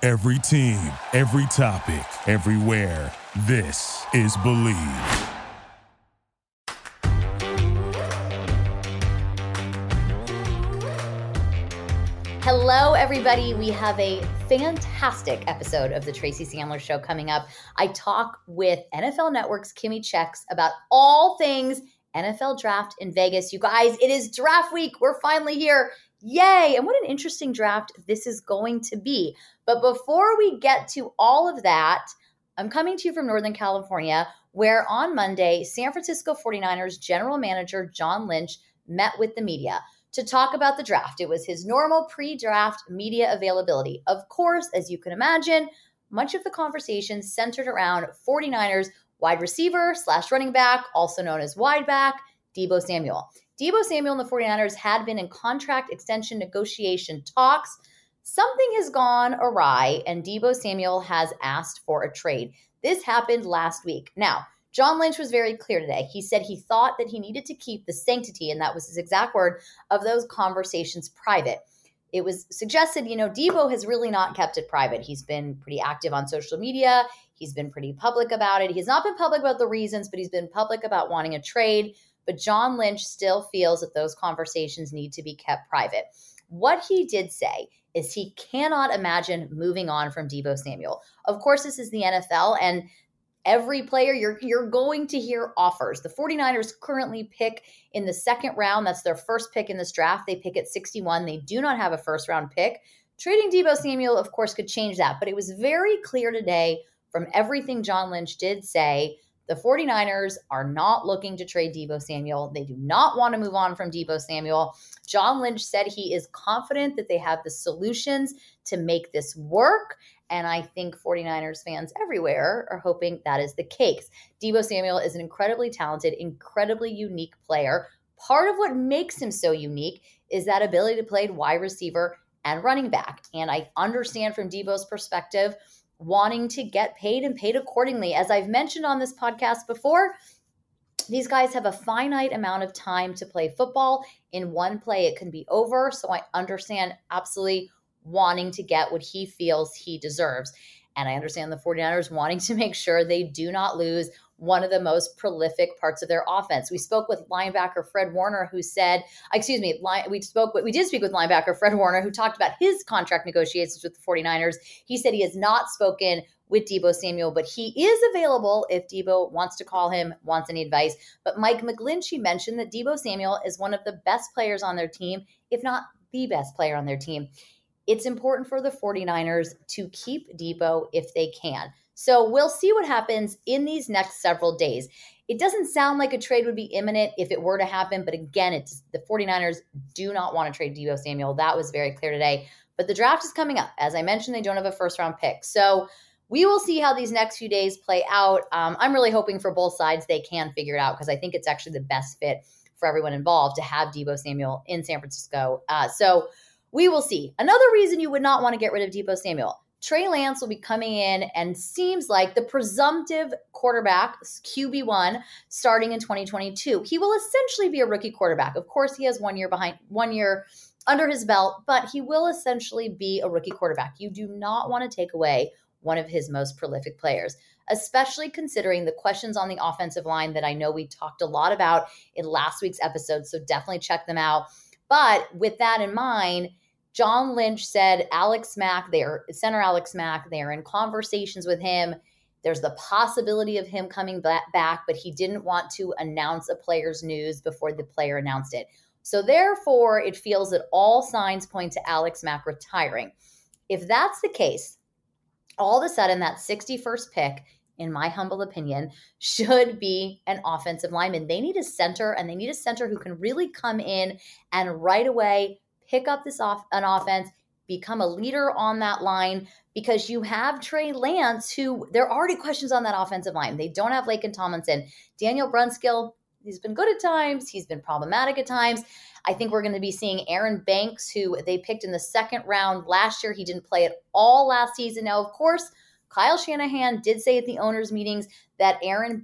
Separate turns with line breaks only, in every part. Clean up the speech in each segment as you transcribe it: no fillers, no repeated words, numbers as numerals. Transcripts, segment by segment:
Every team, every topic, everywhere. This is Believe.
Hello, everybody. We have a fantastic episode of the Tracy Sandler Show coming up. I talk with NFL Network's Kimmy Chex about all things NFL draft in Vegas. You guys, it is draft week. We're finally here. Yay. And what an interesting draft this is going to be. But before we get to all of that, I'm coming to you from Northern California, where on Monday, San Francisco 49ers general manager John Lynch met with the media to talk about the draft. It was his normal pre-draft media availability. Of course, as you can imagine, much of the conversation centered around 49ers wide receiver / running back, also known as wide back, Deebo Samuel. Deebo Samuel and the 49ers had been in contract extension negotiation talks. Something has gone awry, and Deebo Samuel has asked for a trade. This happened last week. Now, John Lynch was very clear today. He said he thought that he needed to keep the sanctity, and that was his exact word, of those conversations private. It was suggested, Deebo has really not kept it private. He's been pretty active on social media. He's been pretty public about it. He's not been public about the reasons, but he's been public about wanting a trade. But John Lynch still feels that those conversations need to be kept private. What he did say is he cannot imagine moving on from Deebo Samuel. Of course, this is the NFL, and every player, you're going to hear offers. The 49ers currently pick in the second round. That's their first pick in this draft. They pick at 61. They do not have a first-round pick. Trading Deebo Samuel, of course, could change that. But it was very clear today from everything John Lynch did say, the 49ers are not looking to trade Deebo Samuel. They do not want to move on from Deebo Samuel. John Lynch said he is confident that they have the solutions to make this work. And I think 49ers fans everywhere are hoping that is the case. Deebo Samuel is an incredibly talented, incredibly unique player. Part of what makes him so unique is that ability to play wide receiver and running back. And I understand from Deebo's perspective, wanting to get paid and paid accordingly. As I've mentioned on this podcast before, these guys have a finite amount of time to play football. In one play, it can be over. So I understand absolutely wanting to get what he feels he deserves. And I understand the 49ers wanting to make sure they do not lose one of the most prolific parts of their offense. We spoke with linebacker Fred Warner, who said, we did speak with linebacker Fred Warner, who talked about his contract negotiations with the 49ers. He said he has not spoken with Deebo Samuel, but he is available if Deebo wants to call him, wants any advice. But Mike McGlinchey mentioned that Deebo Samuel is one of the best players on their team, if not the best player on their team. It's important for the 49ers to keep Deebo if they can. So we'll see what happens in these next several days. It doesn't sound like a trade would be imminent if it were to happen, but again, the 49ers do not want to trade Deebo Samuel. That was very clear today. But the draft is coming up. As I mentioned, they don't have a first-round pick. So we will see how these next few days play out. I'm really hoping for both sides they can figure it out because I think it's actually the best fit for everyone involved to have Deebo Samuel in San Francisco. So we will see. Another reason you would not want to get rid of Deebo Samuel, Trey Lance will be coming in and seems like the presumptive quarterback, QB1, starting in 2022. He will essentially be a rookie quarterback. Of course, he has 1 year under his belt, but he will essentially be a rookie quarterback. You do not want to take away one of his most prolific players, especially considering the questions on the offensive line that I know we talked a lot about in last week's episode, so definitely check them out. But with that in mind, John Lynch said center Alex Mack, they are in conversations with him. There's the possibility of him coming back, but he didn't want to announce a player's news before the player announced it. So therefore, it feels that all signs point to Alex Mack retiring. If that's the case, all of a sudden that 61st pick, in my humble opinion, should be an offensive lineman. They need a center, and they need a center who can really come in and right away pick up an offense, become a leader on that line, because you have Trey Lance, who there are already questions on that offensive line. They don't have Laken Tomlinson. Daniel Brunskill, he's been good at times. He's been problematic at times. I think we're going to be seeing Aaron Banks, who they picked in the second round last year. He didn't play at all last season. Now, of course, Kyle Shanahan did say at the owners' meetings that Aaron Banks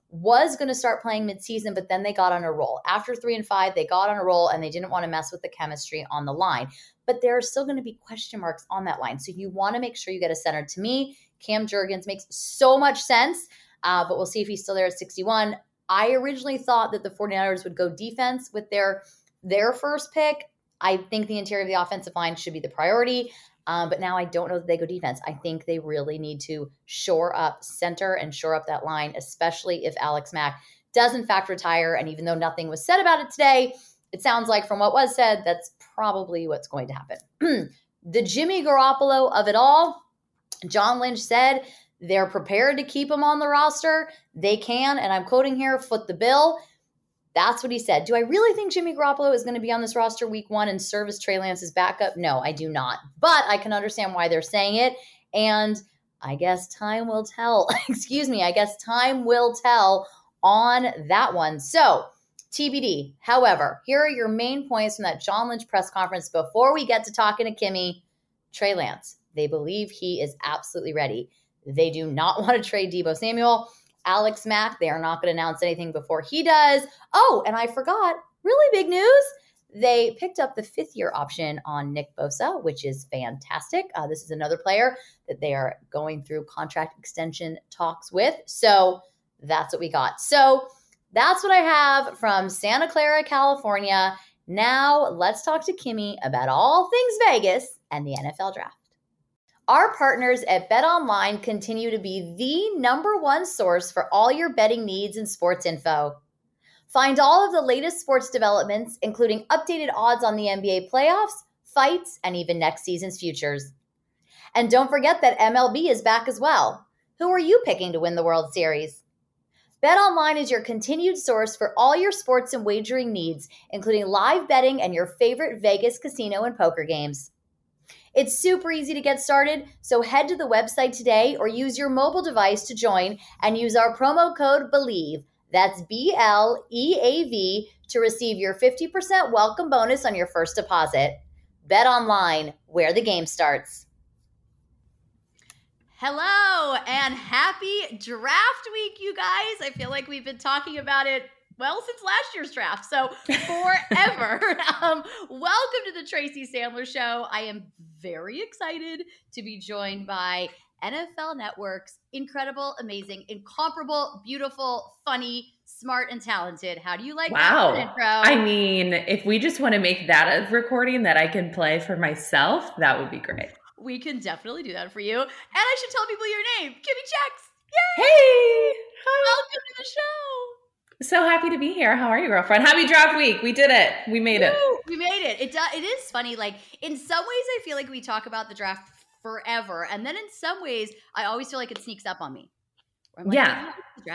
was going to start playing midseason, but then they got on a roll. After 3-5, they got on a roll and they didn't want to mess with the chemistry on the line. But there are still going to be question marks on that line. So you want to make sure you get a center. To me, Cam Jurgens makes so much sense, but we'll see if he's still there at 61. I originally thought that the 49ers would go defense with their first pick. I think the interior of the offensive line should be the priority. But now I don't know that they go defense. I think they really need to shore up center and shore up that line, especially if Alex Mack does in fact retire. And even though nothing was said about it today, it sounds like from what was said, that's probably what's going to happen. The Jimmy Garoppolo of it all, John Lynch said they're prepared to keep him on the roster. They can, and I'm quoting here, foot the bill. That's what he said. Do I really think Jimmy Garoppolo is going to be on this roster week 1 and serve as Trey Lance's backup? No, I do not. But I can understand why they're saying it. And I guess time will tell. I guess time will tell on that one. So TBD. However, here are your main points from that John Lynch press conference before we get to talking to Kimmy. Trey Lance. They believe he is absolutely ready. They do not want to trade Deebo Samuel. Alex Mack, they are not going to announce anything before he does. Oh, and I forgot, really big news. They picked up the 5th-year option on Nick Bosa, which is fantastic. This is another player that they are going through contract extension talks with. So that's what we got. So that's what I have from Santa Clara, California. Now let's talk to Kimmy about all things Vegas and the NFL draft. Our partners at BetOnline continue to be the #1 source for all your betting needs and sports info. Find all of the latest sports developments, including updated odds on the NBA playoffs, fights, and even next season's futures. And don't forget that MLB is back as well. Who are you picking to win the World Series? BetOnline is your continued source for all your sports and wagering needs, including live betting and your favorite Vegas casino and poker games. It's super easy to get started, so head to the website today or use your mobile device to join and use our promo code BELIEVE, that's BLEAV, to receive your 50% welcome bonus on your first deposit. Bet online, where the game starts. Hello and happy draft week, you guys. I feel like we've been talking about it since last year's draft, so forever. Welcome to the Tracy Sandler Show. I am very excited to be joined by NFL Network's incredible, amazing, incomparable, beautiful, funny, smart, and talented. How do you like that intro?
I mean, if we just want to make that a recording that I can play for myself, that would be great.
We can definitely do that for you. And I should tell people your name, Kimmy Checks. Yay!
Hey! Hi.
Welcome to the show.
So happy to be here. How are you, girlfriend? Happy draft week. We did it. We made it.
We made it. It is funny. Like, in some ways, I feel like we talk about the draft forever. And then in some ways, I always feel like it sneaks up on me. I'm like,
yeah.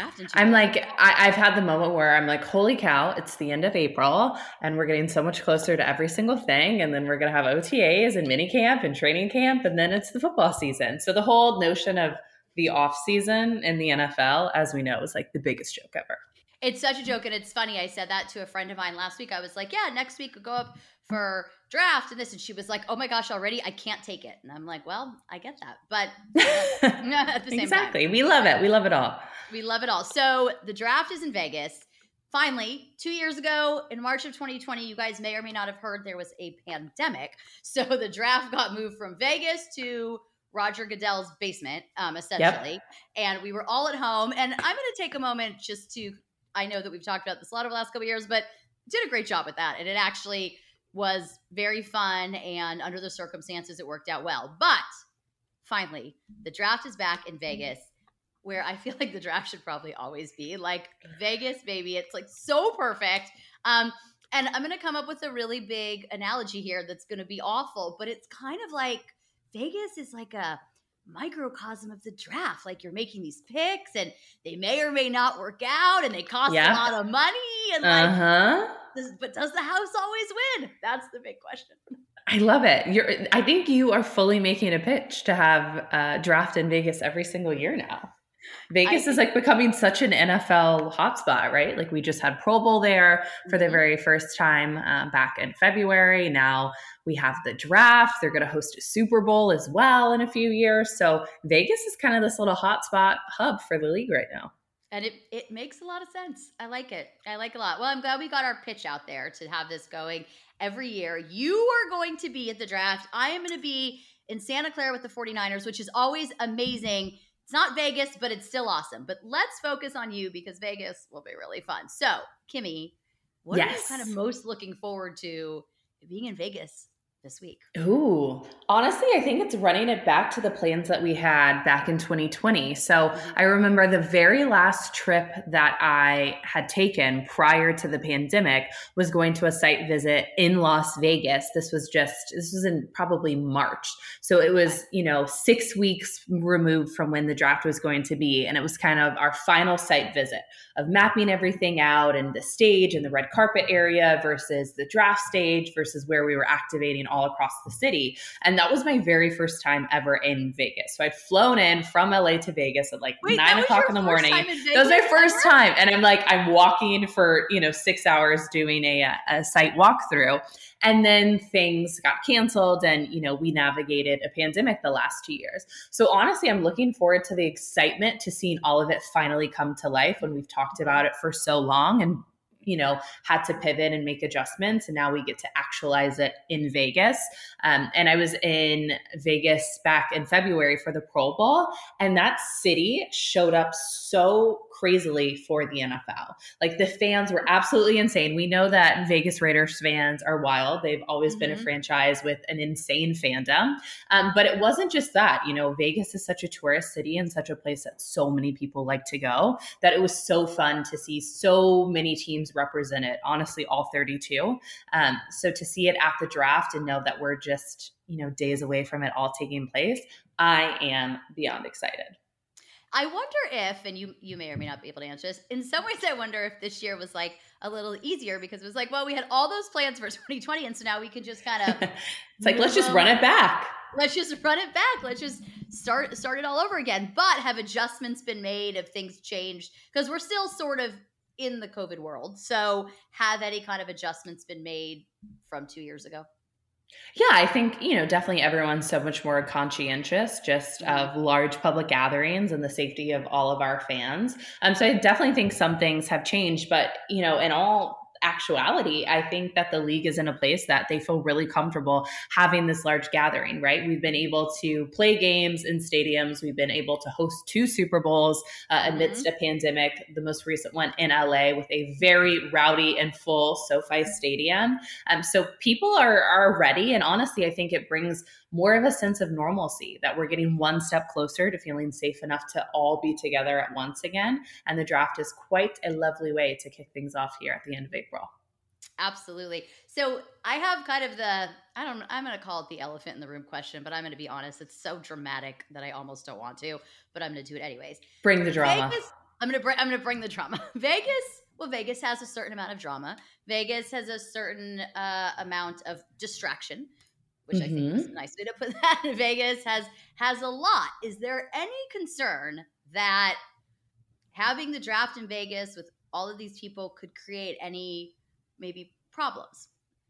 I've had the moment where I'm like, holy cow, it's the end of April and we're getting so much closer to every single thing. And then we're going to have OTAs and mini camp and training camp. And then it's the football season. So the whole notion of the off season in the NFL, as we know, is like the biggest joke ever.
It's such a joke, and it's funny. I said that to a friend of mine last week. I was like, yeah, next week we'll go up for draft and this. And she was like, oh my gosh, already? I can't take it. And I'm like, well, I get that. But at the same
exactly.
time.
We love it. We love it all.
We love it all. So the draft is in Vegas. Finally, 2 years ago, in March of 2020, you guys may or may not have heard there was a pandemic. So the draft got moved from Vegas to Roger Goodell's basement, essentially. Yep. And we were all at home. And I'm going to take a moment just to – I know that we've talked about this a lot over the last couple of years, but did a great job with that. And it actually was very fun. And under the circumstances, it worked out well. But finally, the draft is back in Vegas, where I feel like the draft should probably always be. Like, Vegas, baby. It's like so perfect. And I'm going to come up with a really big analogy here that's going to be awful, but it's kind of like Vegas is like a microcosm of the draft. Like, you're making these picks and they may or may not work out and they cost a lot of money and but does the house always win? That's the big question.
I love it. I think you are fully making a pitch to have a draft in Vegas every single year now. Vegas is like becoming such an NFL hotspot, right? Like, we just had Pro Bowl there for the very first time back in February. Now we have the draft. They're going to host a Super Bowl as well in a few years. So Vegas is kind of this little hotspot hub for the league right now.
And it makes a lot of sense. I like it. I like it a lot. Well, I'm glad we got our pitch out there to have this going every year. You are going to be at the draft. I am going to be in Santa Clara with the 49ers, which is always amazing. It's not Vegas, but it's still awesome. But let's focus on you because Vegas will be really fun. So, Kimmy, what are you kind of most looking forward to being in Vegas this week?
Ooh, honestly, I think it's running it back to the plans that we had back in 2020. So I remember the very last trip that I had taken prior to the pandemic was going to a site visit in Las Vegas. This was in probably March. So it was, 6 weeks removed from when the draft was going to be. And it was kind of our final site visit of mapping everything out and the stage and the red carpet area versus the draft stage versus where we were activating all across the city. And that was my very first time ever in Vegas. So I'd flown in from LA to Vegas at 9 o'clock in the morning. That was my first time. And I'm walking for, 6 hours doing a site walkthrough. And then things got canceled and, we navigated a pandemic the last 2 years. So honestly, I'm looking forward to the excitement to seeing all of it finally come to life when we've talked about it for so long and had to pivot and make adjustments. And now we get to actualize it in Vegas. And I was in Vegas back in February for the Pro Bowl. And that city showed up so crazily for the NFL. The fans were absolutely insane. We know that Vegas Raiders fans are wild. They've always been a franchise with an insane fandom. But it wasn't just that. Vegas is such a tourist city and such a place that so many people like to go that it was so fun to see so many teams represented, honestly, all 32. So to see it at the draft and know that we're just, days away from it all taking place, I am beyond excited.
I wonder if, and you may or may not be able to answer this, in some ways I wonder if this year was a little easier because it was we had all those plans for 2020 and so now we can just kind of
it's let's just run it back.
Let's just run it back. Let's just start it all over again. But have adjustments been made? Have things changed? Because we're still sort of in the COVID world. So have any kind of adjustments been made from 2 years ago?
Yeah, I think, definitely everyone's so much more conscientious just of large public gatherings and the safety of all of our fans. So I definitely think some things have changed, but, in all actuality, I think that the league is in a place that they feel really comfortable having this large gathering, right? We've been able to play games in stadiums. We've been able to host 2 Super Bowls amidst a pandemic, the most recent one in LA with a very rowdy and full SoFi Stadium. So people are ready. And honestly, I think it brings more of a sense of normalcy that we're getting one step closer to feeling safe enough to all be together at once again. And the draft is quite a lovely way to kick things off here at the end of April.
Absolutely. So I have kind of I'm going to call it the elephant in the room question, but I'm going to be honest. It's so dramatic that I almost don't want to, but I'm going to do it anyways.
Bring the drama.
Vegas, I'm going to bring the drama. Vegas has a certain amount of drama. Vegas has a certain amount of distraction, which I think is a nice way to put that. Vegas has a lot. Is there any concern that having the draft in Vegas with all of these people could create any maybe problems?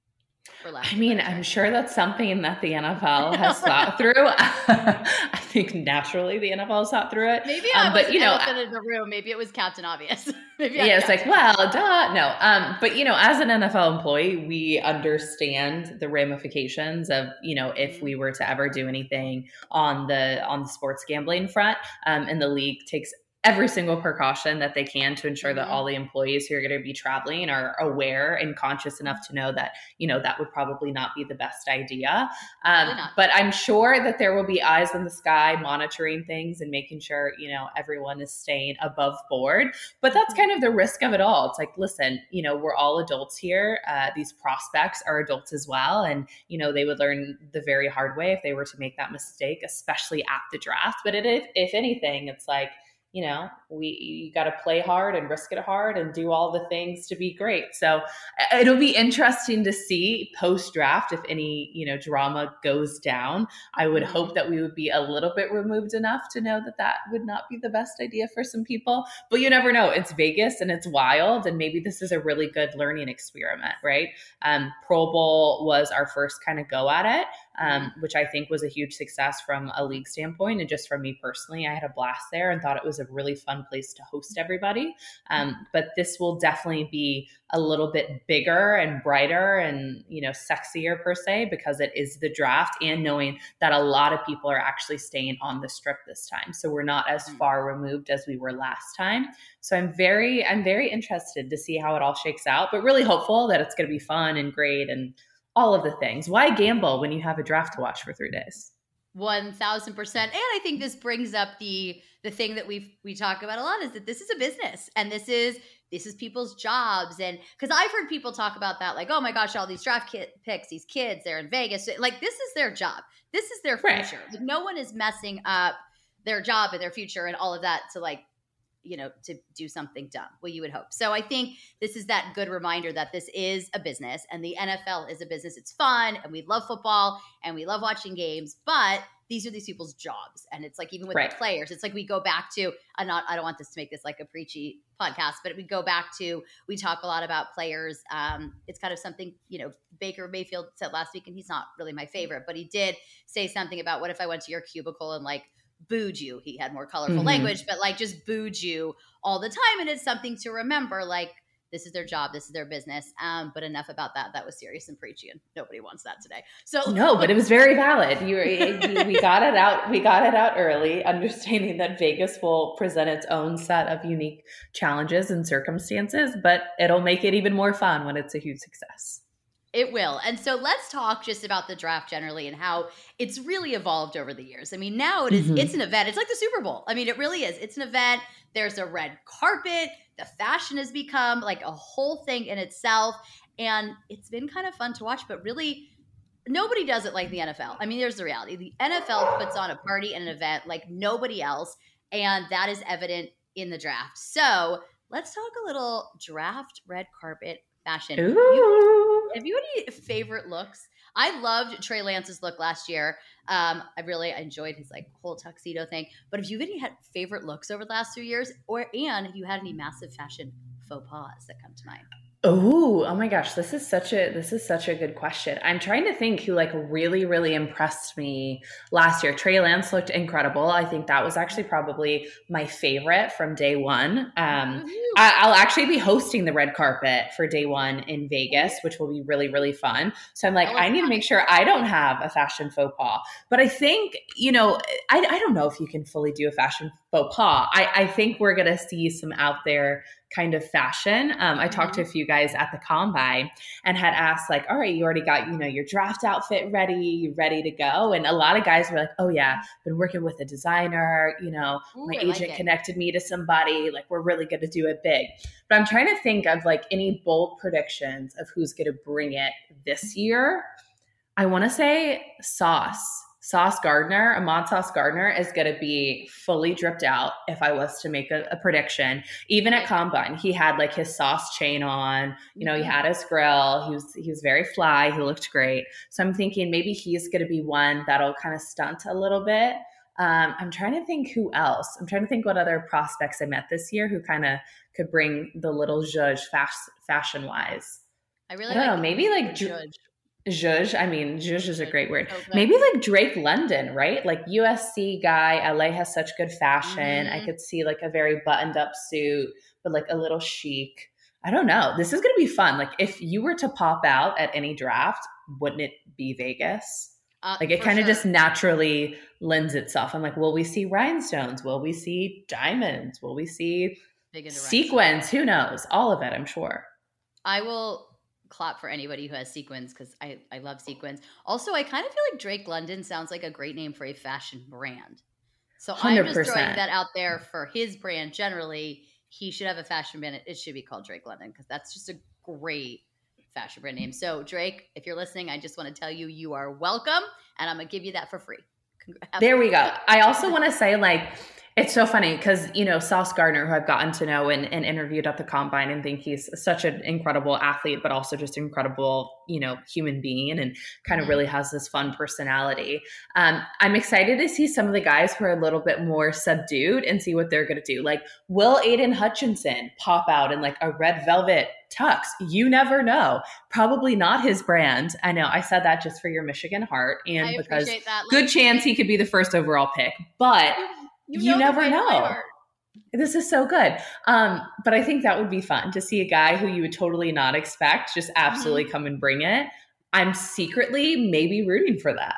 I'm sure that's something that the NFL has thought through. I think naturally the NFL has thought through it.
Maybe I was elephant in the room. Maybe it was Captain Obvious.
It's no. But as an NFL employee, we understand the ramifications of if we were to ever do anything on the sports gambling front, and the league takes every single precaution that they can to ensure that all the employees who are going to be traveling are aware and conscious enough to know that, that would probably not be the best idea. But I'm sure that there will be eyes in the sky monitoring things and making sure, everyone is staying above board. But that's kind of the risk of it all. It's listen, we're all adults here. These prospects are adults as well. And, they would learn the very hard way if they were to make that mistake, especially at the draft. But if anything, it's you got to play hard and risk it hard and do all the things to be great. So it'll be interesting to see post-draft if any, drama goes down. I would hope that we would be a little bit removed enough to know that would not be the best idea for some people. But you never know. It's Vegas and it's wild. And maybe this is a really good learning experiment, right? Pro Bowl was our first kind of go at it. which I think was a huge success from a league standpoint. And just from me personally, I had a blast there and thought it was a really fun place to host everybody. But this will definitely be a little bit bigger and brighter and, sexier per se, because it is the draft, and knowing that a lot of people are actually staying on the Strip this time. So we're not as far removed as we were last time. So I'm very interested to see how it all shakes out, but really hopeful that it's going to be fun and great and all of the things. Why gamble when you have a draft to watch for 3 days?
1,000%. And I think this brings up the thing that we talk about a lot, is that this is a business, and this is people's jobs. And because I've heard people talk about that, like, oh my gosh, all these draft picks, these kids, they're in Vegas. Like, this is their job. This is their future. Right. Like, no one is messing up their job and their future and all of that to do something dumb. Well, you would hope. So I think this is that good reminder that this is a business, and the NFL is a business. It's fun, and we love football, and we love watching games, but these are these people's jobs. And it's like, even with the players, it's like we go back to, I don't want this to make this like a preachy podcast, but we go back to, we talk a lot about players. It's kind of something, Baker Mayfield said last week, and he's not really my favorite, but he did say something about, what if I went to your cubicle and like booed you? He had more colorful language, but like just booed you all the time. And it's something to remember, like, this is their job, this is their business. But enough about that. That was serious and preachy, and nobody wants that today. So
no, but it was very valid. We got it out. We got it out early, understanding that Vegas will present its own set of unique challenges and circumstances, but it'll make it even more fun when it's a huge success.
It will. And so let's talk just about the draft generally and how it's really evolved over the years. I mean, now it's an event. It's like the Super Bowl. I mean, it really is. It's an event. There's a red carpet. The fashion has become like a whole thing in itself. And it's been kind of fun to watch, but really nobody does it like the NFL. I mean, there's the reality. The NFL puts on a party and an event like nobody else. And that is evident in the draft. So let's talk a little draft red carpet fashion. Have you any favorite looks? I loved Trey Lance's look last year. I really enjoyed his like whole tuxedo thing. But have you any had favorite looks over the last 2 years, and have you had any massive fashion faux pas that come to mind?
Oh my gosh, this is such a good question. I'm trying to think who like really, really impressed me last year. Trey Lance looked incredible. I think that was actually probably my favorite from day one. I'll actually be hosting the red carpet for day one in Vegas, which will be really, really fun. So I'm like, I need to make sure I don't have a fashion faux pas. But I think, I don't know if you can fully do a fashion faux pas. I think we're going to see some out there kind of fashion. I talked to a few guys at the combine and had asked like, all right, you already got, your draft outfit ready to go. And a lot of guys were like, oh yeah, been working with a designer, my agent connected me to somebody, like we're really going to do it big. But I'm trying to think of like any bold predictions of who's going to bring it this year. I want to say Sauce Gardner, Ahmad Sauce Gardner is going to be fully dripped out if I was to make a prediction. Even at Combine, he had like his sauce chain on, he had his grill. He was very fly. He looked great. So I'm thinking maybe he's going to be one that'll kind of stunt a little bit. I'm trying to think who else. I'm trying to think what other prospects I met this year who kind of could bring the little zhuzh fashion wise.
I don't
know. Maybe like zhuzh. I mean, zhuzh is a great word. Maybe like Drake London, right? Like USC guy. LA has such good fashion. I could see like a very buttoned up suit, but like a little chic. I don't know. This is going to be fun. Like if you were to pop out at any draft, wouldn't it be Vegas? Like it kind of just naturally lends itself. I'm like, will we see rhinestones? Will we see diamonds? Will we see sequins? Who knows? All of it, I'm sure.
I will clap for anybody who has sequins because I love sequins. Also, I kind of feel like Drake London sounds like a great name for a fashion brand. So 100%. I'm just throwing that out there for his brand. Generally, he should have a fashion brand. It should be called Drake London because that's just a great fashion brand name. So Drake, if you're listening, I just want to tell you, you are welcome. And I'm going to give you that for free.
There we go. I also want to say like, It's so funny because, Sauce Gardner, who I've gotten to know and interviewed at the Combine, and think he's such an incredible athlete, but also just incredible, human being, and kind of really has this fun personality. I'm excited to see some of the guys who are a little bit more subdued and see what they're going to do. Like, will Aiden Hutchinson pop out in like a red velvet tux? You never know. Probably not his brand. I know I said that just for your Michigan heart, and
I
because
appreciate that.
Good chance he could be the first overall pick, but you never know. This is so good. But I think that would be fun to see a guy who you would totally not expect just absolutely come and bring it. I'm secretly maybe rooting for that.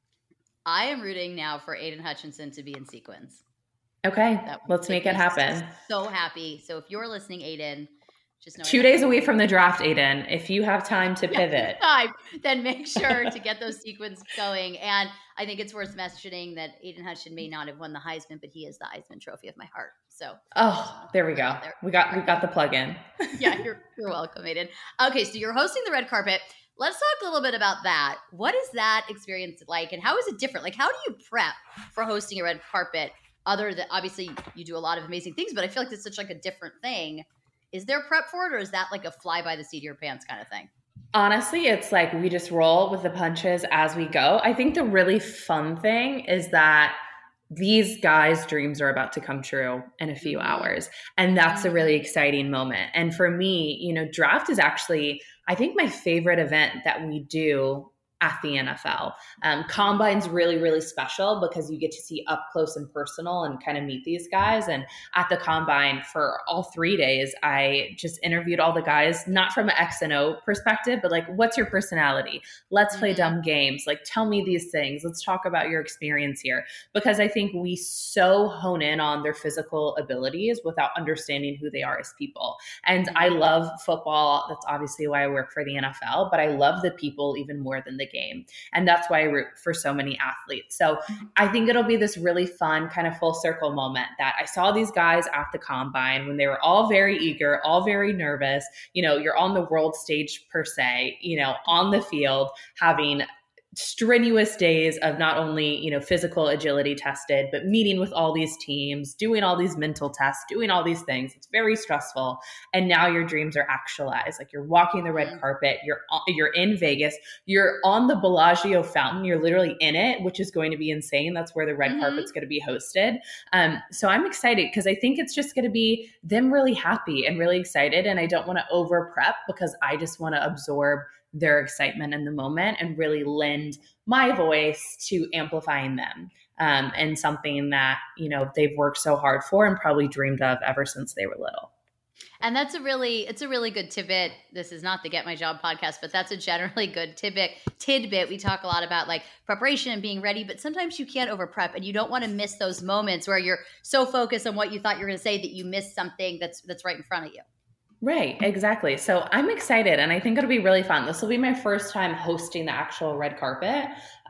I am rooting now for Aiden Hutchinson to be in sequins.
Okay, let's make it happen.
So happy. So if you're listening, Aiden, just know
2 days away from the draft, Aiden, if you have time to pivot,
then make sure to get those sequins going. And I think it's worth mentioning that Aiden Hutchinson may not have won the Heisman, but he is the Heisman Trophy of my heart. So
there we go. We got the plug in.
Yeah, you're welcome, Aiden. Okay, so you're hosting the red carpet. Let's talk a little bit about that. What is that experience like, and how is it different? Like, how do you prep for hosting a red carpet? Other than, obviously, you do a lot of amazing things, but I feel like it's such like a different thing. Is there prep for it, or is that like a fly by the seat of your pants kind of thing?
Honestly, it's like we just roll with the punches as we go. I think the really fun thing is that these guys' dreams are about to come true in a few hours. And that's a really exciting moment. And for me, draft is actually, I think, my favorite event that we do at the NFL. Combine's really, really special because you get to see up close and personal and kind of meet these guys. And at the Combine for all 3 days, I just interviewed all the guys, not from an X and O perspective, but like, what's your personality? Let's play dumb games. Like, tell me these things. Let's talk about your experience here. Because I think we so hone in on their physical abilities without understanding who they are as people. And I love football. That's obviously why I work for the NFL, but I love the people even more than the game. And that's why I root for so many athletes. So I think it'll be this really fun kind of full circle moment that I saw these guys at the Combine when they were all very eager, all very nervous. You're on the world stage per se, on the field, having strenuous days of not only, physical agility tested, but meeting with all these teams, doing all these mental tests, doing all these things. It's very stressful. And now your dreams are actualized. Like, you're walking the red carpet, you're in Vegas, you're on the Bellagio fountain, you're literally in it, which is going to be insane. That's where the red carpet's going to be hosted. So I'm excited because I think it's just going to be them really happy and really excited. And I don't want to over prep because I just want to absorb their excitement in the moment and really lend my voice to amplifying them, and something that, they've worked so hard for and probably dreamed of ever since they were little.
And it's a really good tidbit. This is not the Get My Job podcast, but that's a generally good tidbit. We talk a lot about like preparation and being ready, but sometimes you can't over prep, and you don't want to miss those moments where you're so focused on what you thought you were going to say that you miss something that's right in front of you.
Right, exactly. So I'm excited, and I think it'll be really fun. This will be my first time hosting the actual red carpet.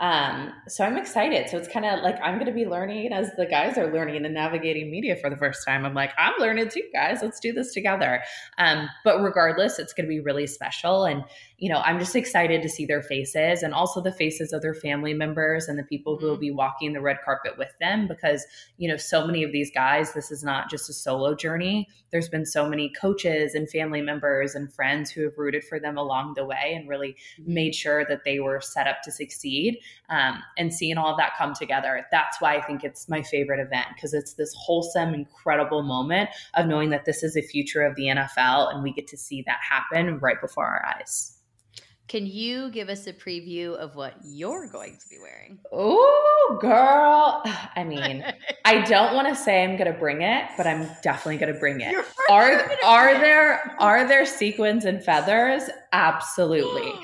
So I'm excited. So it's kind of like I'm going to be learning as the guys are learning and navigating media for the first time. I'm like, I'm learning too, guys. Let's do this together. But regardless, it's going to be really special. And, I'm just excited to see their faces and also the faces of their family members and the people who will be walking the red carpet with them because, so many of these guys, this is not just a solo journey. There's been so many coaches and family members and friends who have rooted for them along the way and really made sure that they were set up to succeed. And seeing all of that come together, that's why I think it's my favorite event, because it's this wholesome, incredible moment of knowing that this is the future of the NFL and we get to see that happen right before our eyes.
Can you give us a preview of what you're going to be wearing?
Oh, girl. I mean, I don't want to say I'm going to bring it, but I'm definitely going to bring it. Are there sequins and feathers? Absolutely.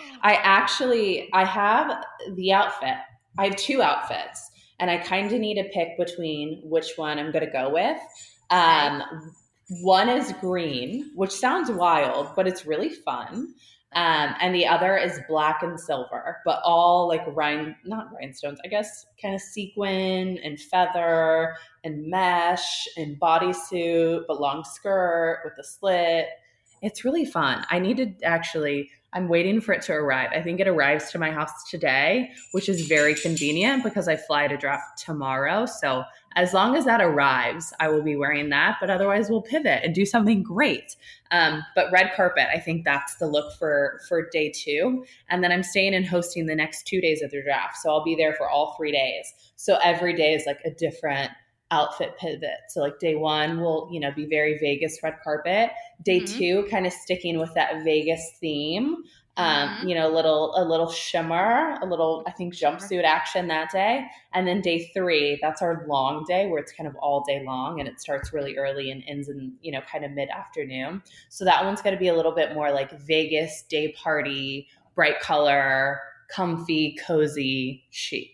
I have the outfit. I have 2 outfits, and I kind of need to pick between which one I'm going to go with. One is green, which sounds wild, but it's really fun. And the other is black and silver, but all like not rhinestones, I guess, kind of sequin and feather and mesh and bodysuit, but long skirt with a slit. It's really fun. I'm waiting for it to arrive. I think it arrives to my house today, which is very convenient because I fly to draft tomorrow. So as long as that arrives, I will be wearing that. But otherwise, we'll pivot and do something great. But red carpet, I think that's the look for day 2. And then I'm staying and hosting the next 2 days of the draft. So I'll be there for all 3 days. So every day is like a different outfit pivot. So like day 1 will, be very Vegas red carpet. Day 2, kind of sticking with that Vegas theme. A little shimmer, I think jumpsuit action that day. And then day 3, that's our long day where it's kind of all day long and it starts really early and ends in, kind of mid-afternoon. So that one's going to be a little bit more like Vegas day party, bright color, comfy, cozy, chic.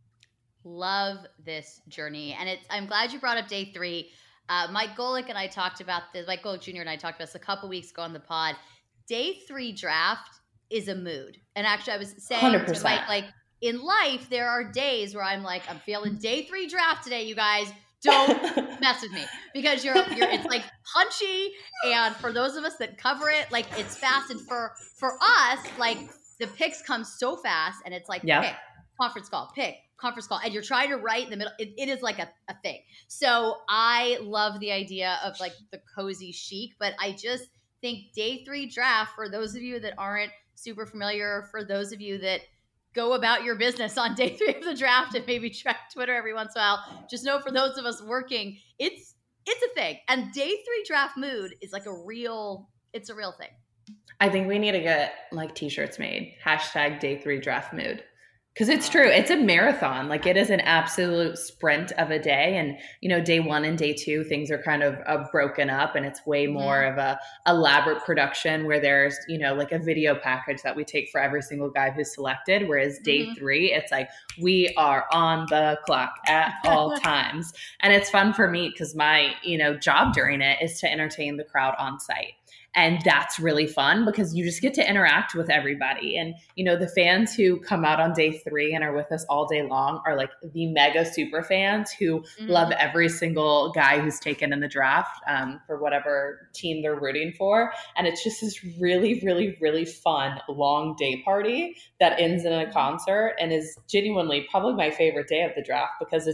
Love this journey. And I'm glad you brought up day 3. Mike Golick and I talked about this. Mike Golick Jr. and I talked about this a couple weeks ago on the pod. Day 3 draft is a mood. And actually I was saying
100%.
to Mike, like in life, there are days where I'm like, I'm feeling day 3 draft today, you guys. Don't mess with me because it's like punchy. And for those of us that cover it, like it's fast. And for us, like the picks come so fast and it's like, pick, conference call, and you're trying to write in the middle. It is like a thing. So I love the idea of like the cozy chic, but I just think day 3 draft, for those of you that aren't super familiar, for those of you that go about your business on day 3 of the draft and maybe check Twitter every once in a while, just know for those of us working, it's a thing. And day 3 draft mood is like a real thing.
I think we need to get like t-shirts made. #day 3 draft mood. Because it's true. It's a marathon. Like it is an absolute sprint of a day. And, day 1 and day 2, things are kind of broken up and it's way more of a elaborate production where there's, like a video package that we take for every single guy who's selected. Whereas day 3, it's like, we are on the clock at all times. And it's fun for me because my, job during it is to entertain the crowd on site. And that's really fun because you just get to interact with everybody. And, the fans who come out on day 3 and are with us all day long are like the mega super fans who love every single guy who's taken in the draft for whatever team they're rooting for. And it's just this really, really, really fun long day party that ends in a concert and is genuinely probably my favorite day of the draft because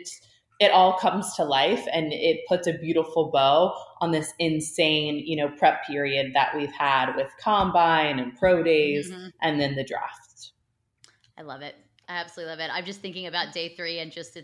it all comes to life and it puts a beautiful bow on this insane, prep period that we've had with combine and pro days and then the draft.
I love it. I absolutely love it. I'm just thinking about day 3 and just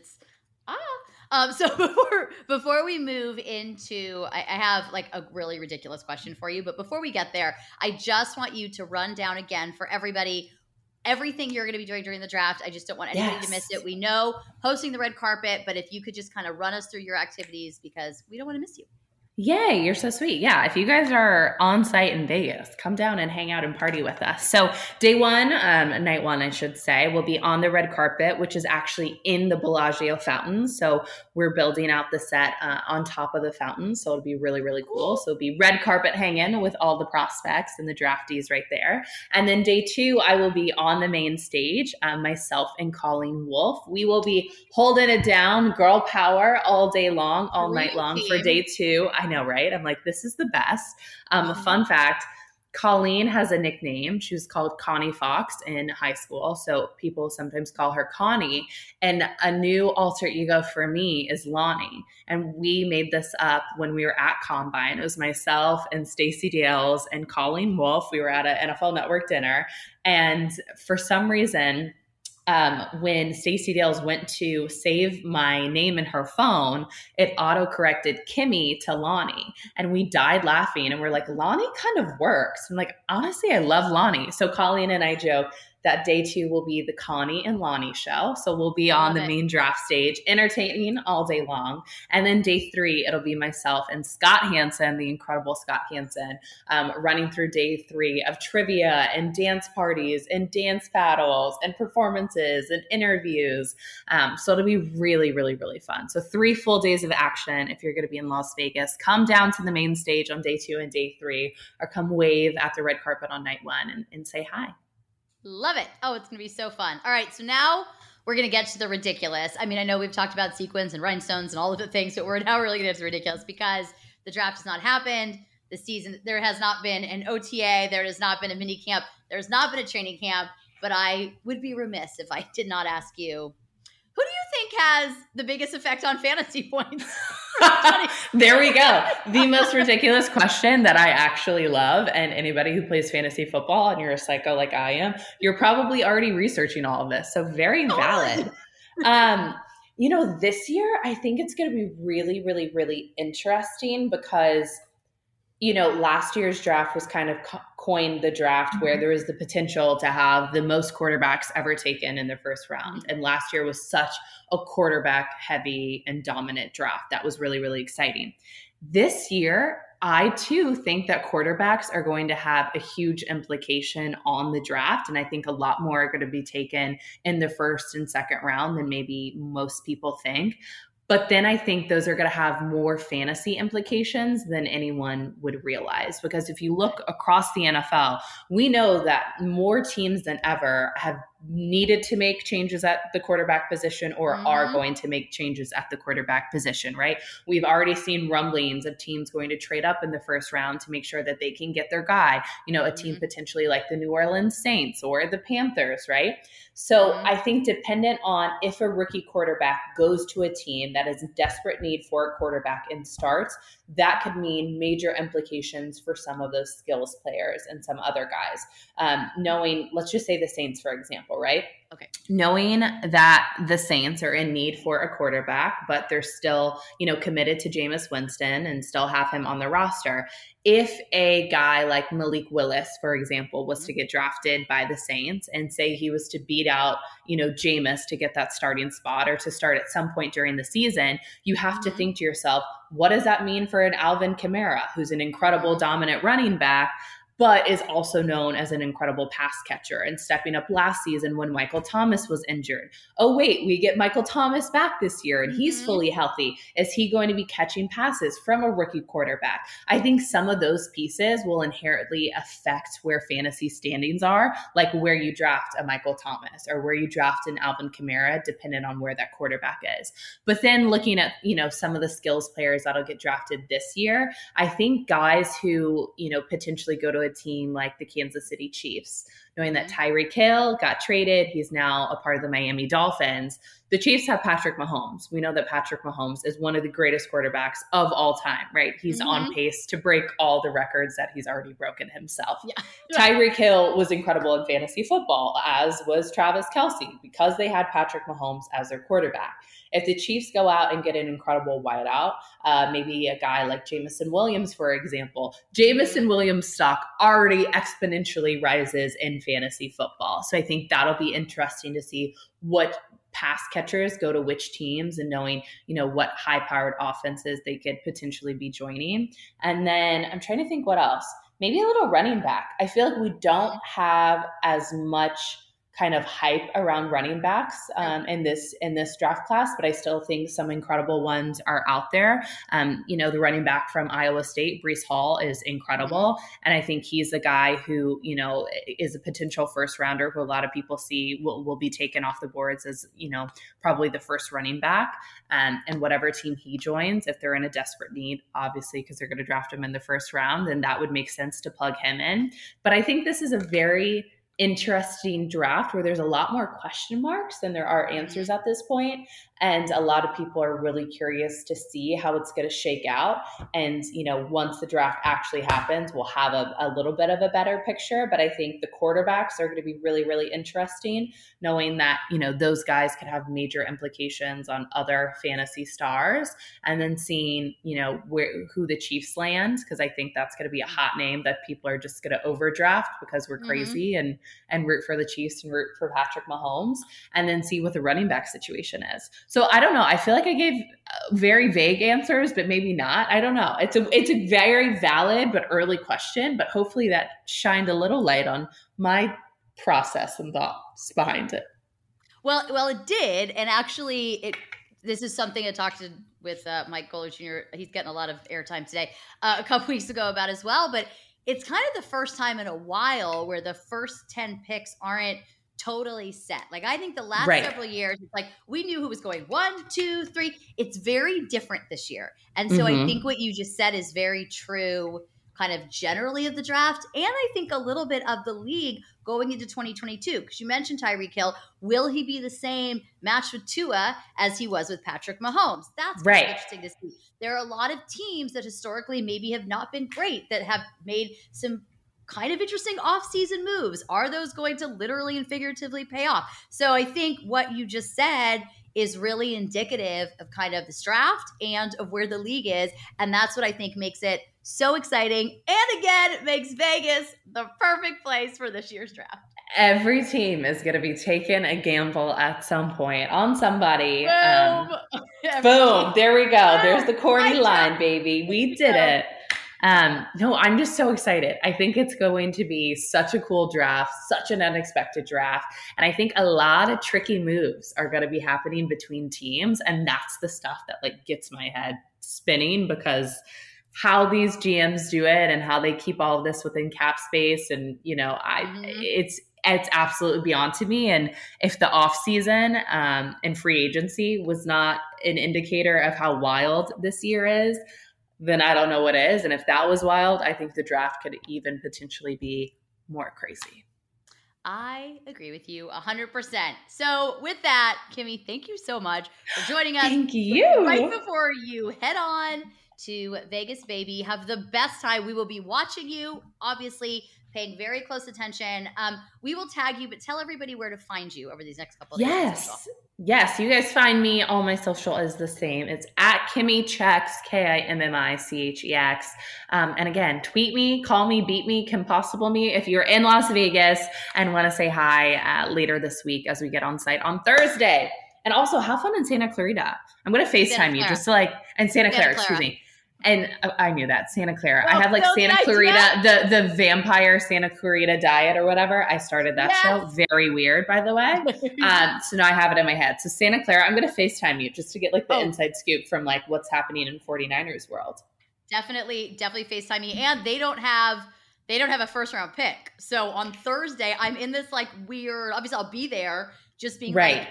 so before we move into, I have like a really ridiculous question for you, but before we get there, I just want you to run down again for everybody everything you're going to be doing during the draft. I just don't want anybody to miss it. We know hosting the red carpet, but if you could just kind of run us through your activities because we don't want to miss you.
Yay, you're so sweet. Yeah, if you guys are on site in Vegas, come down and hang out and party with us. So day 1, night 1, I should say, will be on the red carpet, which is actually in the Bellagio fountains. So we're building out the set on top of the fountains. So it'll be really, really cool. So it'll be red carpet hanging with all the prospects and the draftees right there. And then day 2, I will be on the main stage, myself and Colleen Wolfe. We will be holding it down, girl power all day long, all night long for day 2. I know, right? I'm like, this is the best. Fun fact, Colleen has a nickname. She was called Connie Fox in high school. So people sometimes call her Connie. And a new alter ego for me is Lonnie. And we made this up when we were at Combine. It was myself and Stacey Dales and Colleen Wolfe. We were at an NFL Network dinner. And for some reason, when Stacey Dales went to save my name in her phone, it auto-corrected Kimmy to Lonnie. And we died laughing. And we're like, Lonnie kind of works. I'm like, honestly, I love Lonnie. So Colleen and I joke that day 2 will be the Connie and Lonnie show. So we'll be on the main draft stage, entertaining all day long. And then day 3, it'll be myself and Scott Hansen, the incredible Scott Hansen, running through day 3 of trivia and dance parties and dance battles and performances and interviews. So it'll be really, really, really fun. So 3 full days of action. If you're going to be in Las Vegas, come down to the main stage on day 2 and day 3, or come wave at the red carpet on night 1 and say hi.
Love it. Oh, it's going to be so fun. All right. So now we're going to get to the ridiculous. I mean, I know we've talked about sequins and rhinestones and all of the things, but we're now really going to get to the ridiculous because the draft has not happened. the season. There has not been an OTA. There has not been a mini camp. There's not been a training camp. But I would be remiss if I did not ask you, who do you think has the biggest effect on fantasy points?
There we go. The most ridiculous question that I actually love. And anybody who plays fantasy football and you're a psycho like I am, you're probably already researching all of this. So very valid. This year, I think it's going to be really, really, really interesting because last year's draft was kind of coined the draft where there was the potential to have the most quarterbacks ever taken in the first round. And last year was such a quarterback heavy and dominant draft. That was really, really exciting. This year, I too think that quarterbacks are going to have a huge implication on the draft. And I think a lot more are going to be taken in the first and second round than maybe most people think. But then I think those are going to have more fantasy implications than anyone would realize. Because if you look across the NFL, we know that more teams than ever have needed to make changes at the quarterback position or are going to make changes at the quarterback position, right? We've already seen rumblings of teams going to trade up in the first round to make sure that they can get their guy, a team potentially like the New Orleans Saints or the Panthers, right? So I think dependent on if a rookie quarterback goes to a team that is in desperate need for a quarterback and starts, that could mean major implications for some of those skills players and some other guys. Knowing, let's just say the Saints, for example, right?
Okay.
Knowing that the Saints are in need for a quarterback, but they're still, committed to Jameis Winston and still have him on the roster. If a guy like Malik Willis, for example, was to get drafted by the Saints and say he was to beat out, Jameis to get that starting spot or to start at some point during the season, you have to think to yourself, what does that mean for an Alvin Kamara, who's an incredible dominant running back, but is also known as an incredible pass catcher and stepping up last season when Michael Thomas was injured. Oh, wait, we get Michael Thomas back this year and he's fully healthy. Is he going to be catching passes from a rookie quarterback? I think some of those pieces will inherently affect where fantasy standings are, like where you draft a Michael Thomas or where you draft an Alvin Kamara, depending on where that quarterback is. But then looking at, some of the skills players that'll get drafted this year, I think guys who, potentially go to a team like the Kansas City Chiefs, knowing that Tyreek Hill got traded. He's now a part of the Miami Dolphins. The Chiefs have Patrick Mahomes. We know that Patrick Mahomes is one of the greatest quarterbacks of all time, right? He's on pace to break all the records that he's already broken himself. Yeah. Tyreek Hill was incredible in fantasy football, as was Travis Kelce, because they had Patrick Mahomes as their quarterback. If the Chiefs go out and get an incredible wideout, maybe a guy like Jameson Williams, for example, Jameson Williams' stock already exponentially rises in fantasy football. So I think that'll be interesting to see what pass catchers go to which teams and knowing, what high-powered offenses they could potentially be joining. And then I'm trying to think what else. Maybe a little running back. I feel like we don't have as much kind of hype around running backs in this draft class, but I still think some incredible ones are out there. The running back from Iowa State, Breece Hall, is incredible. And I think he's a guy who, is a potential first rounder who a lot of people see will be taken off the boards as, probably the first running back. And whatever team he joins, if they're in a desperate need, obviously, because they're going to draft him in the first round, then that would make sense to plug him in. But I think this is a very interesting draft where there's a lot more question marks than there are answers at this point. And a lot of people are really curious to see how it's going to shake out. And, once the draft actually happens, we'll have a little bit of a better picture. But I think the quarterbacks are going to be really, really interesting, knowing that, those guys could have major implications on other fantasy stars. And then seeing, who the Chiefs land, because I think that's going to be a hot name that people are just going to overdraft because we're crazy and root for the Chiefs and root for Patrick Mahomes, and then see what the running back situation is. So I don't know. I feel like I gave very vague answers, but maybe not. I don't know. It's a very valid but early question, but hopefully that shined a little light on my process and thoughts behind it.
Well, it did, and actually, this is something I talked with Mike Golic Jr. He's getting a lot of airtime today, a couple weeks ago about as well. But it's kind of the first time in a while where the first 10 picks aren't totally set. Like, I think the last several years, it's like we knew who was going 1, 2, 3. It's very different this year. And so I think what you just said is very true, kind of generally of the draft, and I think a little bit of the league going into 2022. Because you mentioned Tyreek Hill. Will he be the same match with Tua as he was with Patrick Mahomes? That's
right.
Interesting to see. There are a lot of teams that historically maybe have not been great that have made some kind of interesting off-season moves. Are those going to literally and figuratively pay off? So I think what you just said is really indicative of kind of this draft and of where the league is. And that's what I think makes it so exciting. And again, it makes Vegas the perfect place for this year's draft.
Every team is going to be taking a gamble at some point on somebody.
Boom.
There we go. There's the corny line, baby. We did it. No, I'm just so excited. I think it's going to be such a cool draft, such an unexpected draft. And I think a lot of tricky moves are going to be happening between teams. And that's the stuff that like gets my head spinning, because how these GMs do it and how they keep all of this within cap space. And, you know, it's absolutely beyond to me. And if the off season and free agency was not an indicator of how wild this year is, then I don't know what is. And if that was wild, I think the draft could even potentially be more crazy.
I agree with you 100%. So with that, Kimmy, thank you so much for joining us.
Thank you.
Right before you head on to Vegas, baby, have the best time. We will be watching you, obviously paying very close attention. We will tag you, but tell everybody where to find you over these next couple of days.
Yes. You guys find me. All my social is the same. It's at Kimmy Chex, KIMMICHEX. And again, tweet me, call me, beat me, Kim Possible me if you're in Las Vegas and want to say hi later this week as we get on site on Thursday. And also have fun in Santa Clarita. I'm going to FaceTime you just to and Santa Clara, excuse me. And I knew that, Santa Clara. I have Santa Clarita, the vampire Santa Clarita diet or whatever. I started that show. Very weird, by the way. So now I have it in my head. So Santa Clara, I'm going to FaceTime you just to get the inside scoop from what's happening in 49ers world.
Definitely FaceTime me. And they don't have a first round pick. So on Thursday, I'm in this weird, obviously I'll be there just being
right.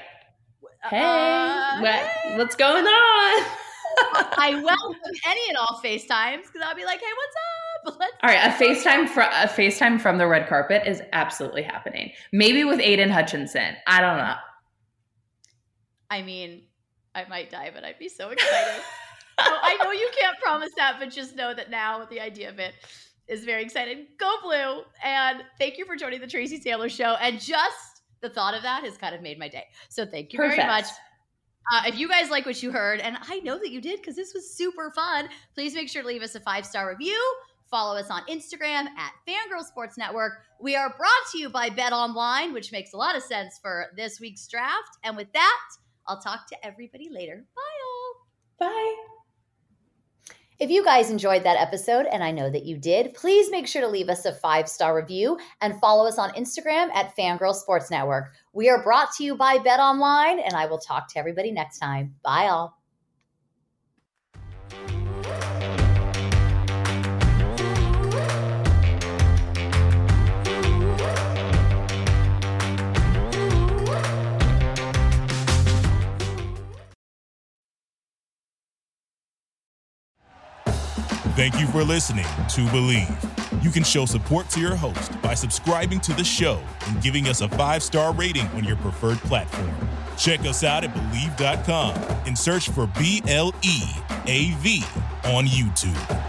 What's going on?
I welcome any and all FaceTimes because I'll be like, hey, what's up?
All right, a FaceTime from the red carpet is absolutely happening. Maybe with Aiden Hutchinson. I don't know.
I mean, I might die, but I'd be so excited. I know you can't promise that, but just know that now the idea of it is very exciting. Go Blue! And thank you for joining the Tracy Sandler Show. And just the thought of that has kind of made my day. So thank you very much. If you guys like what you heard, and I know that you did because this was super fun, please make sure to leave us a 5-star review. Follow us on Instagram at Fangirl Sports Network. We are brought to you by Bet Online, which makes a lot of sense for this week's draft. And with that, I'll talk to everybody later. Bye, all.
Bye.
If you guys enjoyed that episode, and I know that you did, please make sure to leave us a 5-star review and follow us on Instagram at Fangirl Sports Network. We are brought to you by Bet Online, and I will talk to everybody next time. Bye, all.
Thank you for listening to Believe. You can show support to your host by subscribing to the show and giving us a 5-star rating on your preferred platform. Check us out at Believe.com and search for BLEAV on YouTube.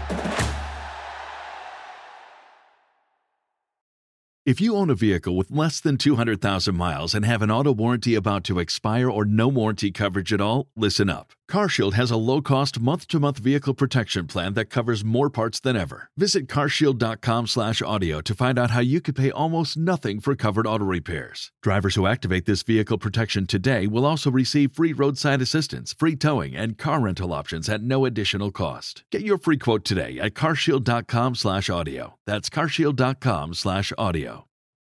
If you own a vehicle with less than 200,000 miles and have an auto warranty about to expire or no warranty coverage at all, listen up. CarShield has a low-cost month-to-month vehicle protection plan that covers more parts than ever. Visit carshield.com/audio to find out how you could pay almost nothing for covered auto repairs. Drivers who activate this vehicle protection today will also receive free roadside assistance, free towing, and car rental options at no additional cost. Get your free quote today at carshield.com/audio. That's carshield.com/audio.